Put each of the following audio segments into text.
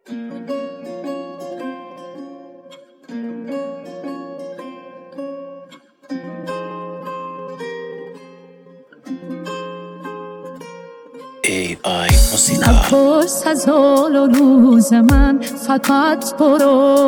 نپرس از حال و روز من، فقط برو.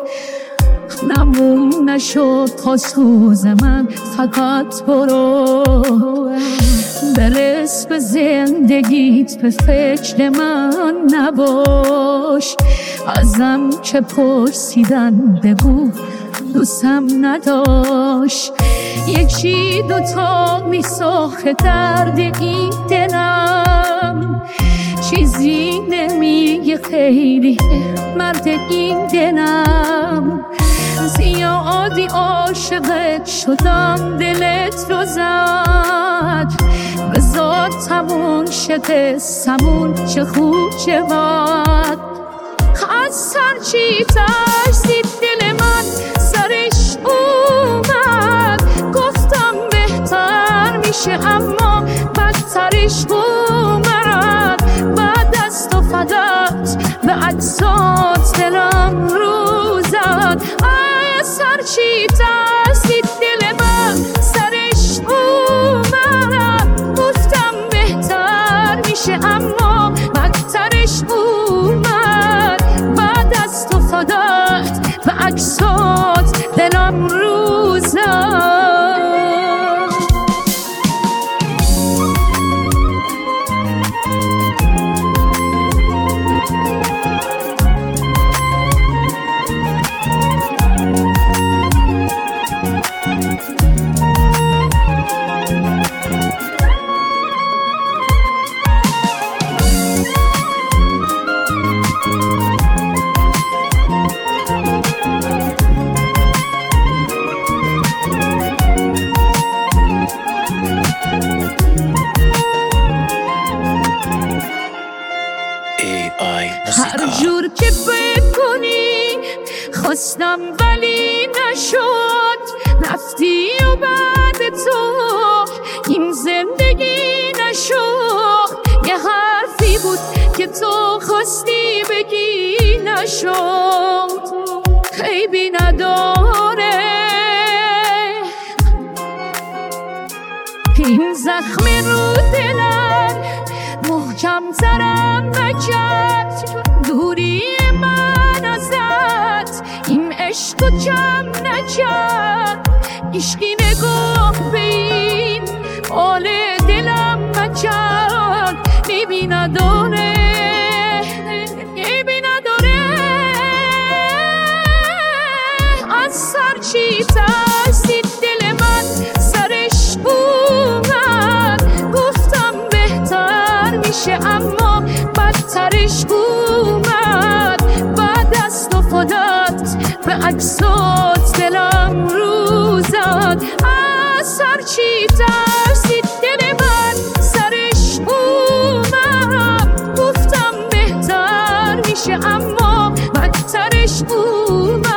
نمون نشد تا سوز من، فقط برو. برس به زندگیت، به فکر من نباش. ازم که پرسیدن بگو دوستم نداشت. یکی دوتا میساخه درد این دلم، چیزی نمیگه خیلی مرد این دلم. زیادی عاشقت شدم دلت رو زد، بذار تمون شه قصه‌مون، چه خوب چه بد. از هرچی ترسید دل من سرش اومد، گفتم بهتر میشه اما بدترش اومد. بعد از تو فدات به عکسات دلم رو زد. از هرچی ترسید دل من سرش اومد، گفتم بهتر میشه اما بدترش اومد. بعد از تو فدات به عکسات دلم رو زد. هر جور که بکنی خواستم ولی نشد، رفتی و بعد تو این زندگی نشد. یه حرفی بود که تو خواستی بگی نشد، عیبی نداره. این زخم رو دلم محکم ترم نکرد، دوری من ازت این عشق رو کم نکرد. عشقی نگاه به این حال دلم نکرد، عیبی نداره، عیبی نداره. از هرچی ترسید دل من سرش اومد، گفتم بهتر میشه اما بدترش اومد. بعد از تو فدات به عکسات دلم رو زد. از هرچی ترسید دل من سرش اومد، گفتم بهتر میشه اما بدترش اومد.